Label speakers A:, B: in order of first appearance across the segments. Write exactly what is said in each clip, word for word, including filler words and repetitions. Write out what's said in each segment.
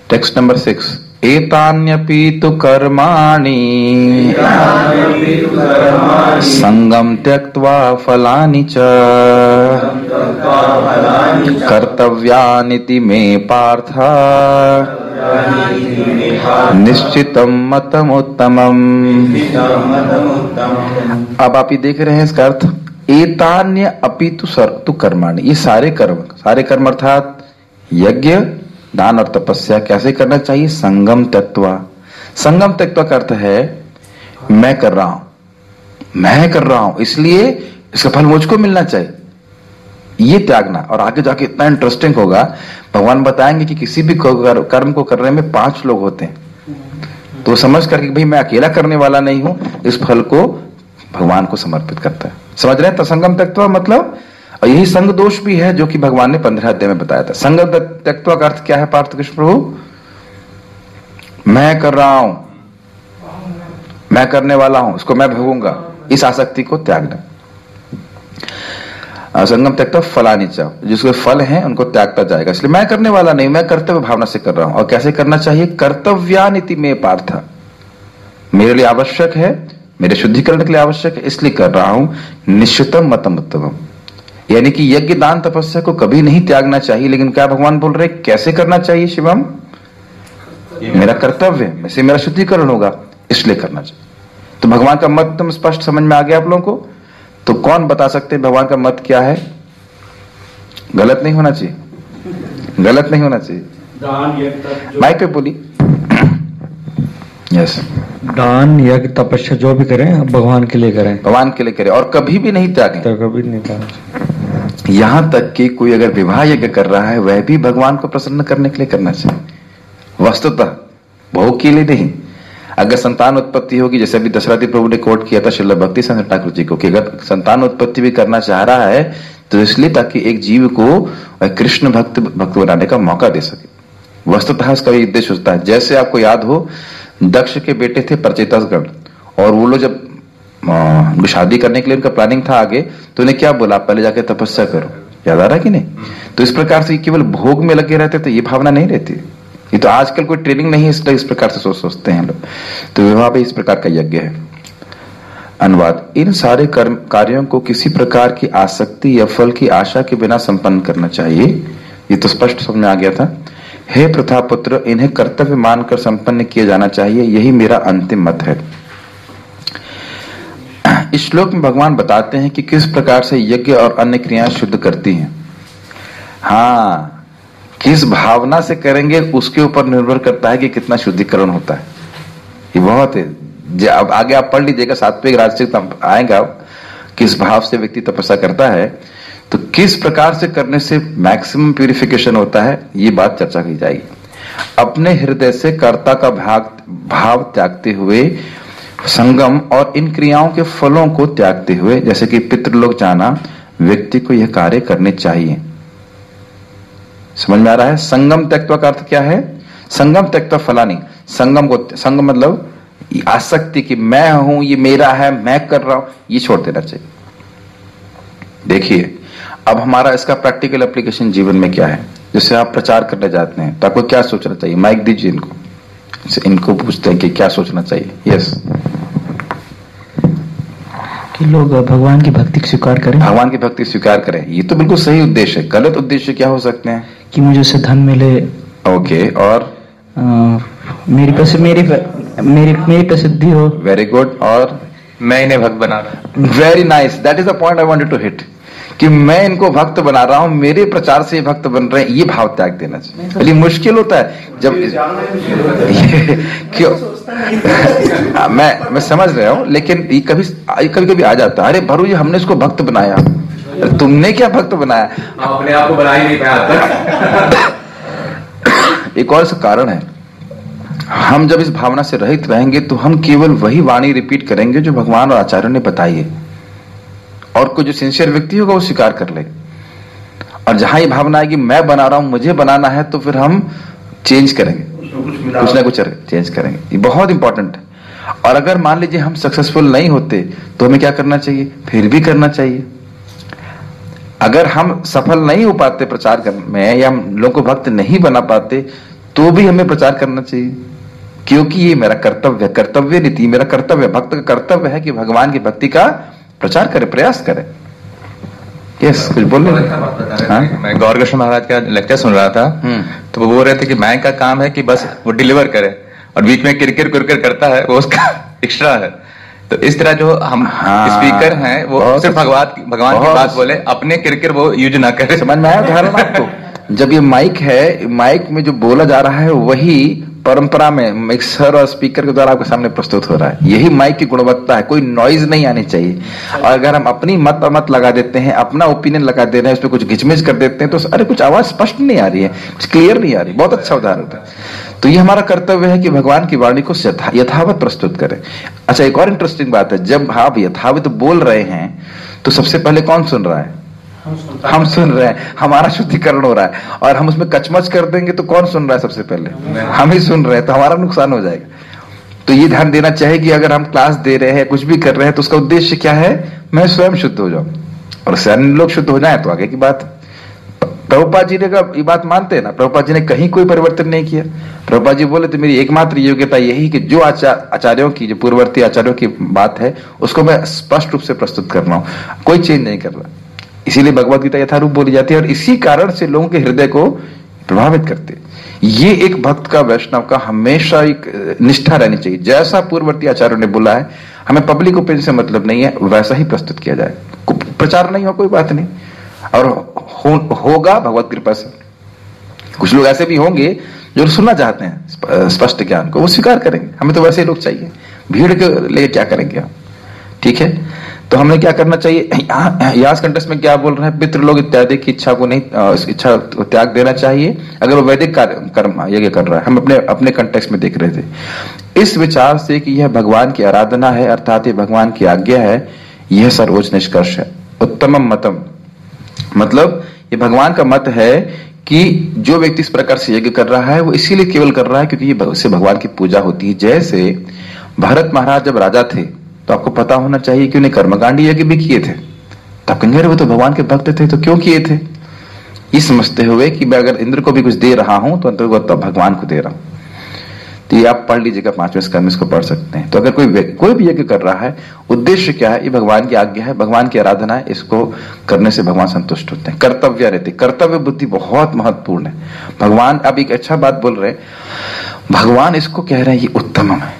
A: Text number six, एतान्यपि तु कर्माणि संगम त्यक्त्वा फलानि च कर्तव्यानिति मे पार्थ निश्चितम मतम उत्तमम। अब आप ये देख रहे हैं इसका अर्थ, एतान्य अपि तु तु कर्माणि, ये सारे कर्म, सारे कर्म अर्थात यज्ञ, दान और तपस्या कैसे करना चाहिए? संगम तत्वा। संगम तत्व का अर्थ है मैं कर रहा हूं, मैं कर रहा हूं इसलिए इसका फल मुझको मिलना चाहिए, ये त्यागना। और आगे जाके इतना इंटरेस्टिंग होगा, भगवान बताएंगे कि किसी भी कर्म को करने में पांच लोग होते हैं, तो समझ करके भाई मैं अकेला करने वाला नहीं हूं, इस फल को भगवान को समर्पित करता है। समझ रहे हैं? तो संगम तत्व मतलब, और यही संग दोष भी है जो कि भगवान ने पंद्रह अध्याय में बताया था। संग त्यक्त्वा का अर्थ क्या है पार्थ कृष्ण प्रभु? मैं कर रहा हूं, मैं करने वाला हूं, इसको मैं भोगूंगा, इस आसक्ति को त्यागना। संगम त्यक्त्वा फलानि च, जिसके फल हैं उनको त्यागता जाएगा, इसलिए मैं करने वाला नहीं, मैं कर्तव्य भावना से कर रहा हूं। और कैसे करना चाहिए? कर्तव्यानिति में पार्थ, मेरे लिए आवश्यक है, मेरे शुद्धिकरण के लिए आवश्यक है, इसलिए कर रहा हूं। निश्चितम मतम उत्तमम, यानी कि यज्ञ दान तपस्या को कभी नहीं त्यागना चाहिए, लेकिन क्या भगवान बोल रहे कैसे करना चाहिए? शिवम, मेरा कर्तव्य है, इससे मेरा शुद्धिकरण होगा, इसलिए करना चाहिए। तो भगवान का मत तुम स्पष्ट समझ में आ गया आप लोगों को? तो कौन बता सकते हैं भगवान का मत क्या है? गलत नहीं होना चाहिए, गलत नहीं होना चाहिए। माइक पे बोली। यस,
B: दान यज्ञ तपस्या जो भी करें भगवान के लिए करें,
A: भगवान के लिए करें, और कभी भी नहीं त्यागें,
B: तो कभी नहीं त्यागें।
A: यहां तक कि कोई अगर विवाह यज्ञ कर रहा है वह भी भगवान को प्रसन्न करने के लिए करना चाहिए, वस्तुतः भोग के लिए नहीं। अगर संतान उत्पत्ति होगी, जैसे अभी दशरथी प्रभु ने कोट किया था श्रील भक्ति सिद्धांत ठाकुर जी को, कि अगर संतान उत्पत्ति भी करना चाह रहा है तो इसलिए ताकि एक जीव को कृष्ण भक्त भक्त बनाने का मौका दे सके। वस्तुतः इसका ये उद्देश्य होता है। जैसे आपको याद हो, दक्ष के बेटे थे प्रचेतसगण, और वो लोग जब आ, शादी करने के लिए उनका प्लानिंग था आगे, तो उन्हें क्या बोला? पहले जाके तपस्या करो। याद आ रहा कि नहीं? तो इस प्रकार से केवल भोग में लगे रहते तो ये भावना नहीं रहती। ये तो आजकल कोई ट्रेनिंग नहीं है, इसलिए इस प्रकार से सोच सोचते हैं लोग। तो विवाह भी इस प्रकार का यज्ञ है। अनुवाद, इन सारे कर्म कार्यों को किसी प्रकार की आसक्ति या फल की आशा के बिना संपन्न करना चाहिए, ये तो स्पष्ट समझ में आ गया था। हे प्रथा पुत्र, इन्हें कर्तव्य मानकर संपन्न किया जाना चाहिए, यही मेरा अंतिम मत है। इस श्लोक में भगवान बताते हैं कि किस प्रकार से यज्ञ और अन्य क्रियाएं शुद्ध करती हैं। हाँ, किस भावना से करेंगे उसके ऊपर निर्भर करता है कि कितना शुद्धिकरण होता है। ये बहुत है। अब आगे आप पढ़ लीजिएगा, सात्विक राजसिक आएगा, किस भाव से व्यक्ति तपस्या करता है, तो किस प्रकार से करने से मैक्सिमम प्यूरिफिकेशन होता है, ये बात चर्चा की जाएगी। अपने हृदय से कर्ता का भाग भाव त्यागते हुए, संगम और इन क्रियाओं के फलों को त्यागते हुए, जैसे कि पितृलोक जाना, व्यक्ति को यह कार्य करने चाहिए। समझ में आ रहा है? संगम त्यक्त्वा का अर्थ क्या है? संगम त्यक्त्वा फलानि, संगम को, संगम मतलब आसक्ति कि मैं हूं, ये मेरा है, मैं कर रहा हूं, ये छोड़ देना चाहिए। देखिए अब हमारा इसका प्रैक्टिकल एप्लीकेशन जीवन में क्या है। जैसे आप प्रचार करने जाते हैं तो आपको क्या सोचना चाहिए? माइक दीजिए इनको, इनको पूछते हैं कि क्या सोचना चाहिए। यस,
B: कि लोग भगवान की भक्ति स्वीकार करें,
A: भगवान की भक्ति स्वीकार करें, ये तो बिल्कुल सही उद्देश्य है। गलत उद्देश्य क्या हो सकते हैं?
B: कि मुझे उससे धन मिले,
A: ओके, और
B: आ, मेरी प्रसिद्धि मेरी मेरी मेरी प्रसिद्धि हो।
A: वेरी गुड, और
C: मैं इन्हें भक्त बना रहा हूं।
A: Very nice, that is the point I wanted to hit, कि मैं इनको भक्त बना रहा हूं, मेरे प्रचार से भक्त बन रहे हैं, ये भाव त्याग देना चाहिए। मुश्किल होता है जब क्यों मैं मैं समझ रहा हूं, लेकिन ये कभी कभी कभी आ जाता है, अरे भरू जी हमने इसको भक्त बनाया। तुमने क्या भक्त बनाया?
C: अपने आप को बना ही नहीं पाया।
A: एक और कारण है, हम जब इस भावना से रहित रहेंगे तो हम केवल वही वाणी रिपीट करेंगे जो भगवान और आचार्यों ने बताई है, और कोई जो सिंसियर व्यक्ति होगा वो स्वीकार कर ले। और जहां ये भावना है कि मैं बना रहा हूं, मुझे बनाना है, तो फिर हम चेंज करेंगे, कुछ ना कुछ चेंज करेंगे। ये बहुत इंपॉर्टेंट है। और अगर मान लीजिए हम सक्सेसफुल नहीं होते तो हमें क्या करना चाहिए? फिर भी करना चाहिए। अगर हम सफल नहीं हो पाते प्रचार करने में, या हम लोगों को भक्त नहीं बना पाते, तो भी हमें प्रचार करना चाहिए, क्योंकि ये मेरा कर्तव्य है। कर्तव्य नीति मेरा कर्तव्य, भक्त का कर्तव्य है कि भगवान की भक्ति का प्रचार करे, प्रयास करे। यस, कुछ बोल रहे हाँ?
C: मैं गौर कृष्ण महाराज का लेक्चर सुन रहा था, तो वो बोल रहे थे कि मैं का काम है कि बस वो डिलीवर करे, और बीच में किरकिर किरकिर करता है वो उसका एक्स्ट्रा है। तो इस तरह जो हम हाँ, स्पीकर हैं वो सिर्फ भगवान भगवान की बात बोले, अपने किरकिर वो यूज ना करे।
A: समझ में आया उदाहरण आपको? जब ये माइक है, माइक में जो बोला जा रहा है वही परंपरा में मिक्सर और स्पीकर के द्वारा आपके सामने प्रस्तुत हो रहा है। यही माइक की गुणवत्ता है, कोई नॉइज नहीं आनी चाहिए। और अगर हम अपनी मत मत लगा देते हैं, अपना ओपिनियन लगा दे रहे हैं, उसमें कुछ घिचमिच कर देते हैं, तो अरे कुछ आवाज स्पष्ट नहीं आ रही है, कुछ क्लियर नहीं आ रही। बहुत अच्छा उदाहरण था। तो ये हमारा कर्तव्य है कि भगवान की वाणी को यथावत प्रस्तुत करें। अच्छा, एक और इंटरेस्टिंग बात है, जब आप यथावत बोल रहे हैं तो सबसे पहले कौन सुन रहा है? हम सुन रहे हैं, हमारा शुद्धिकरण हो रहा है। और हम उसमें कचमच कर देंगे तो कौन सुन रहा है? सबसे पहले हम ही सुन रहे हैं, तो हमारा नुकसान हो जाएगा। तो ये ध्यान देना चाहिए कि अगर हम क्लास दे रहे हैं, कुछ भी कर रहे हैं, तो उसका उद्देश्य क्या है? मैं स्वयं शुद्ध हो जाऊं, और अन्य लोग शुद्ध हो जाए तो आगे की बात। प्रभुपाद जी ने का ये बात मानते हैं ना, प्रभुपाद जी ने कहीं कोई परिवर्तन नहीं किया। प्रभुपाद जी बोले तो मेरी एकमात्र योग्यता यही कि जो आचार आचार्यों की, जो पूर्ववर्ती आचार्यों की बात है उसको मैं स्पष्ट रूप से प्रस्तुत कर रहा हूं, कोई चेंज नहीं कर रहा। इसीलिए भगवत गीता यथारूप बोली जाती है, और इसी कारण से लोगों के हृदय को प्रभावित करते हैं। ये एक भक्त का, वैष्णव का हमेशा एक निष्ठा रहनी चाहिए। जैसा पूर्ववर्ती आचार्यों ने बोला है, हमें पब्लिक ओपिनियन से मतलब नहीं है, वैसा ही प्रस्तुत किया जाए। प्रचार नहीं हो कोई बात नहीं, और हो, होगा भगवत कृपा से। कुछ लोग ऐसे भी होंगे जो सुनना चाहते हैं स्पष्ट ज्ञान को, वो स्वीकार करेंगे। हमें तो वैसे लोग चाहिए, भीड़ के लिए क्या करेंगे हम? ठीक है, तो हमें क्या करना चाहिए? यास कंटेक्स्ट में क्या बोल रहे हैं? पितृलोक इत्यादि की इच्छा को नहीं, इच्छा को त्याग देना चाहिए अगर वो वैदिक कर्म यज्ञ कर रहा है। हम अपने अपने कंटेक्स्ट में देख रहे थे इस विचार से कि यह भगवान की आराधना है, अर्थात ये भगवान की आज्ञा है, यह सर्वोच्च निष्कर्ष है। उत्तमम मतम, मतलब ये भगवान का मत है कि जो व्यक्ति इस प्रकार से यज्ञ कर रहा है वो इसीलिए केवल कर रहा है क्योंकि ये उससे भगवान की पूजा होती है। जैसे भरत महाराज जब राजा थे तो आपको पता होना चाहिए कि उन्हें कर्मकांडी यज्ञ भी किए थे। तो आप कहेंगे वो तो भगवान के भक्त थे, तो क्यों किए थे? ये समझते हुए कि मैं अगर इंद्र को भी कुछ दे रहा हूं तो अंतर्गत भगवान को दे रहा हूं। तो ये आप पढ़ लीजिएगा, पांचवें स्कंद में इसको पढ़ सकते हैं। तो अगर कोई कोई भी यज्ञ कर रहा है, उद्देश्य क्या है? ये भगवान की आज्ञा है, भगवान की आराधना है, इसको करने से भगवान संतुष्ट होते हैं। कर्तव्य रहती, कर्तव्य बुद्धि बहुत महत्वपूर्ण है। भगवान अब एक अच्छा बात बोल रहे हैं, भगवान इसको कह रहे हैं ये उत्तम है।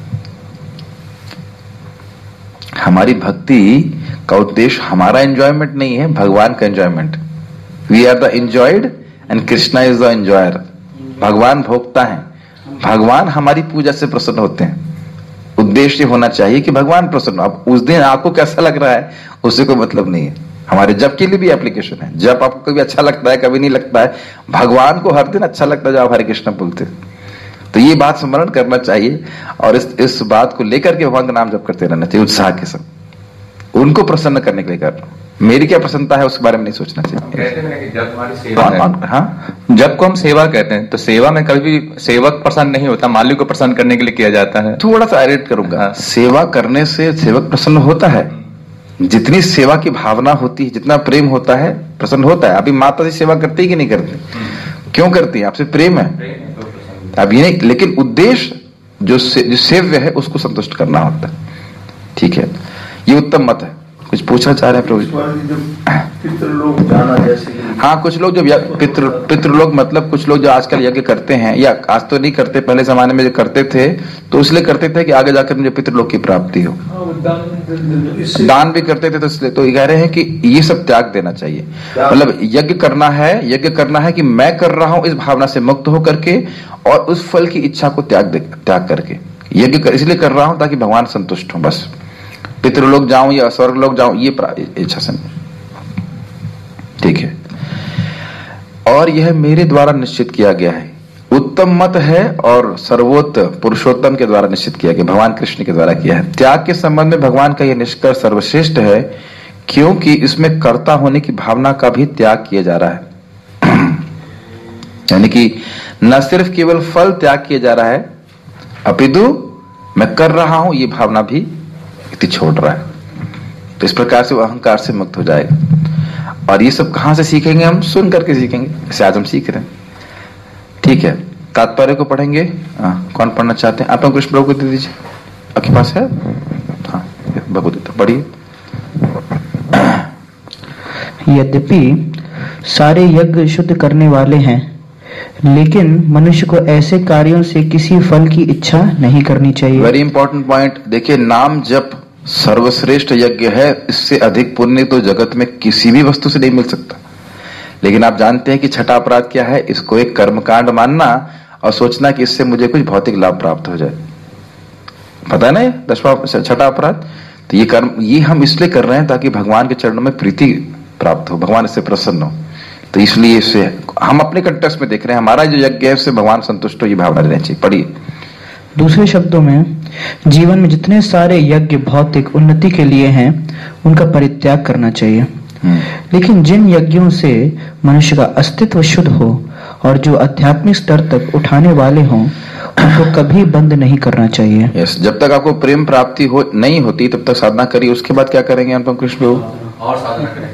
A: हमारी भक्ति का उद्देश्य हमारा एंजॉयमेंट नहीं है, भगवान का enjoyment. We are the enjoyed and Krishna is the enjoyer. भगवान भोगता है, भगवान हमारी पूजा से प्रसन्न होते हैं। उद्देश्य होना चाहिए कि भगवान प्रसन्न। अब उस दिन आपको कैसा लग रहा है उससे कोई मतलब नहीं है। हमारे जप के लिए भी एप्लीकेशन है। जप आपको कभी अच्छा लगता है, कभी नहीं लगता है। भगवान को हर दिन अच्छा लगता है जब आप हरे कृष्ण बोलते। तो ये बात स्मरण करना चाहिए, और इस इस बात को लेकर के भगवान का नाम जप करते रहना चाहिए उत्साह के साथ। उनको प्रसन्न करने के लिए कर रहा हूं। मेरी क्या प्रसन्नता है उसके बारे में नहीं सोचना चाहिए।
C: कहते हैं कि जब हमारी सेवा
A: कौन कौन हाँ
C: जब को हम सेवा कहते हैं तो सेवा में कभी भी सेवक प्रसन्न नहीं होता, मालिक को प्रसन्न करने के लिए किया जाता है।
A: थोड़ा सा एडिट करूंगा। हाँ। सेवा करने से सेवक प्रसन्न होता है। जितनी सेवा की भावना होती है, जितना प्रेम होता है, प्रसन्न होता है। अभी माता जी सेवा करती है कि नहीं करती? क्यों करती है? आपसे प्रेम है। अब ये नहीं, लेकिन उद्देश्य जो से, जो सेव्य है उसको संतुष्ट करना होता है। ठीक है, ये उत्तम मत है। कुछ पूछना चाह रहे हैं प्रभु?
D: पितृलोक जाना जैसे,
A: हाँ, कुछ लोग जो पितृ पितृलोक मतलब कुछ लोग जो आजकल यज्ञ करते हैं, या आज तो नहीं करते, पहले जमाने में जो करते थे तो इसलिए करते थे कि आगे जाकर मुझे पितृलोक की प्राप्ति हो। दान भी करते थे, तो इसलिए तो ये कह रहे हैं कि ये सब त्याग देना चाहिए। मतलब यज्ञ करना है, यज्ञ करना है कि मैं कर रहा हूं इस भावना से मुक्त हो करके, और उस फल की इच्छा को त्याग त्याग करके यज्ञ कर, इसलिए कर रहा हूं ताकि भगवान संतुष्ट हो। बस पितृलोक जाऊं या स्वर्ग लोक जाऊं ये इच्छा से। ठीक है, और यह मेरे द्वारा निश्चित किया गया है। उत्तम मत है और सर्वोत्त पुरुषोत्तम के द्वारा निश्चित किया गया, भगवान कृष्ण के द्वारा किया है। त्याग के संबंध में भगवान का यह निष्कर्ष सर्वश्रेष्ठ है, क्योंकि इसमें कर्ता होने की भावना का भी त्याग किया जा रहा है। यानी कि न सिर्फ केवल फल त्याग किया जा रहा है, अपितु मैं कर रहा हूं ये भावना भी व्यक्ति छोड़ रहा है। तो इस प्रकार से वो अहंकार से मुक्त हो जाएगा। और ये सब कहां से सीखेंगे? हम सुन करके सीखेंगे, जैसे आज हम सीख रहे हैं। ठीक है, तात्पर्य को पढ़ेंगे। हाँ, कौन पढ़ना चाहते हैं? आप लोग कृष्ण प्रभु को दे दीजिए, आपके पास है? हाँ, भगवद्गीता पढ़िए।
B: यद्यपि सारे यज्ञ शुद्ध करने वाले हैं, लेकिन मनुष्य को ऐसे कार्यों से किसी फल की इच्छा नहीं करनी चाहिए।
A: Very important point. देखिए, नाम जप सर्वश्रेष्ठ यज्ञ है, इससे अधिक पुण्य तो जगत में किसी भी वस्तु से नहीं मिल सकता। लेकिन आप जानते हैं कि छठा अपराध क्या है? इसको एक कर्मकांड मानना और सोचना कि इससे मुझे कुछ भौतिक लाभ प्राप्त हो जाए। पता है ना ये दसवां छठा अपराध? तो ये कर्म ये हम इसलिए कर रहे हैं ताकि भगवान के चरणों में प्रीति प्राप्त हो, भगवान इससे प्रसन्न हो। तो इसलिए इससे हम अपने कंटेक्स्ट में देख रहे हैं, हमारा जो यज्ञ है उससे भगवान संतुष्ट हो, ये भावना रहनी चाहिए। पढ़िए।
B: दूसरे शब्दों में, जीवन में जितने सारे यज्ञ भौतिक उन्नति के लिए हैं, उनका परित्याग करना चाहिए। लेकिन जिन यज्ञों से मनुष्य का अस्तित्व शुद्ध हो और जो आध्यात्मिक स्तर तक उठाने वाले हों, उनको कभी बंद नहीं करना चाहिए।
A: यस, जब तक आपको प्रेम प्राप्ति हो नहीं होती तब तक साधना करिए। उसके बाद क्या करेंगे अनुपम कृष्ण?
D: और साधना करें।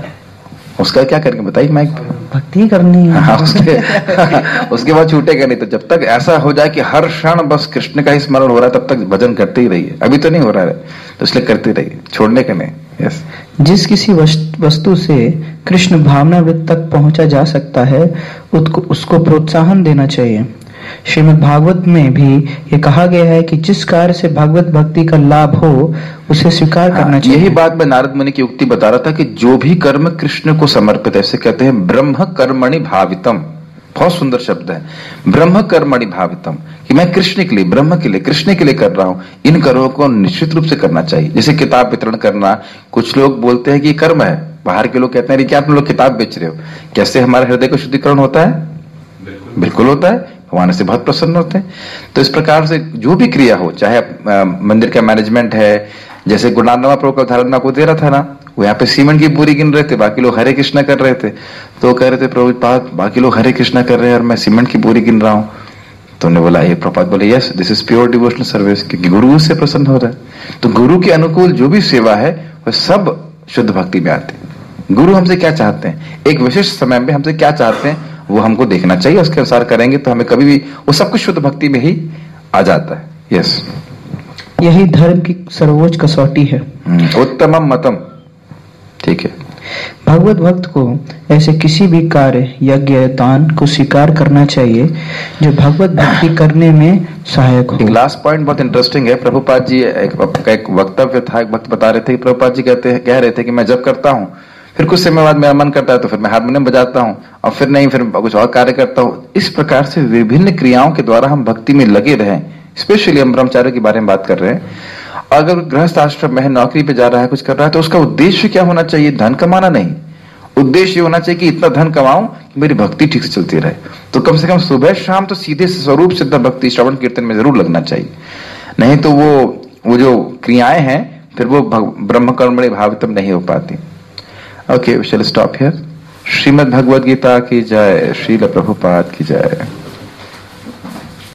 A: उसका क्या करेंगे बताइए माइक पे।
B: भक्ति करनी है।
A: हाँ, उसके उसके बाद छूटेगा नहीं। तो जब तक ऐसा हो जाए कि हर क्षण बस कृष्ण का ही स्मरण हो रहा है, तब तक भजन करते ही रहिए। अभी तो नहीं हो रहा है तो इसलिए करते रहिए, छोड़ने का नहीं। यस।
B: जिस किसी वस्तु से कृष्ण भावनावृत्त तक पहुंचा जा सकता है, उसको उसको प्रोत्साहन देना चाहिए। श्रीमद् भागवत में भी ये कहा गया है कि जिस कार्य से भगवत भक्ति का लाभ हो उसे स्वीकार करना
A: हाँ,
B: चाहिए।
A: यही बात मैं नारद मुनि की उक्ति बता रहा था कि जो भी कर्म कृष्ण को समर्पित है, ऐसे कहते हैं ब्रह्म कर्मणि भावितम। बहुत सुंदर शब्द है, ब्रह्म कर्मणि भावितम, कि मैं कृष्ण के लिए, ब्रह्म के लिए, कृष्ण के लिए कर रहा हूं। इन कर्मों को निश्चित रूप से करना चाहिए। जैसे किताब वितरण करना, कुछ लोग बोलते हैं कि कर्म है, बाहर के लोग कहते हैं क्या आप लोग किताब बेच रहे हो। कैसे हमारे हृदय का शुद्धिकरण होता है? बिल्कुल, बिल्कुल होता है। भगवान से बहुत प्रसन्न होते हैं। तो इस प्रकार से जो भी क्रिया हो, चाहे आ, मंदिर का मैनेजमेंट है, जैसे गुरुनानक प्रभु का उदाहरण मैं आपको दे रहा था ना, वो यहाँ पे सीमेंट की पूरी गिन रहे थे, बाकी लोग हरे कृष्णा कर रहे थे। तो कह रहे थे प्रभुपाद बाकी लोग हरे कृष्णा कर रहे हैं और मैं सीमेंट की पूरी गिन रहा हूँ। तो उन्होंने बोला, ये प्रभुपाद बोले, yes this is pure devotional service, क्योंकि गुरु उससे प्रसन्न हो रहा है। तो गुरु के अनुकूल जो भी सेवा है वह सब शुद्ध भक्ति में आती है। गुरु हमसे क्या चाहते हैं, एक विशिष्ट समय में हमसे क्या चाहते हैं, वो हमको देखना चाहिए। उसके अनुसार करेंगे तो हमें कभी भी वो सब कुछ शुद्ध भक्ति में ही आ जाता है। यस,
B: यही धर्म की सर्वोच्च कसौटी है,
A: उत्तमम मतम। ठीक है।
B: भगवत भक्त को ऐसे किसी भी कार्य, यज्ञ, दान को स्वीकार करना चाहिए जो भगवत भक्ति करने में सहायक हो।
A: लास्ट पॉइंट बहुत इंटरेस्टिंग है। प्रभुपाद जी एक, एक वक्तव्य था, एक वक्त बता रहे थे कि प्रभुपाद जी कहते हैं कह रहे थे कि मैं जब करता हूँ, फिर कुछ समय बाद मेरा मन करता है तो फिर मैं हारमोनियम बजाता हूँ, और फिर नहीं, फिर कुछ और कार्य करता हूँ। इस प्रकार से विभिन्न क्रियाओं के द्वारा हम भक्ति में लगे रहें। स्पेशली हम ब्रह्मचार्य के बारे में बात कर रहे हैं। अगर गृहस्थ आश्रम में है, नौकरी पे जा रहा है, कुछ कर रहा है, तो उसका उद्देश्य क्या होना चाहिए? धन कमाना नहीं। उद्देश्य होना चाहिए कि इतना धन कमाऊं कि मेरी भक्ति ठीक से चलती रहे। तो कम से कम सुबह शाम तो सीधे स्वरूप सिद्ध भक्ति श्रवण कीर्तन में जरूर लगना चाहिए। नहीं तो वो वो जो क्रियाएं हैं फिर वो ब्रह्म कर्मणि भावितम नहीं हो पाती। Okay, we shall stop here. Shrimad Bhagavad Gita की जय, श्रील प्रभुपाद की जय।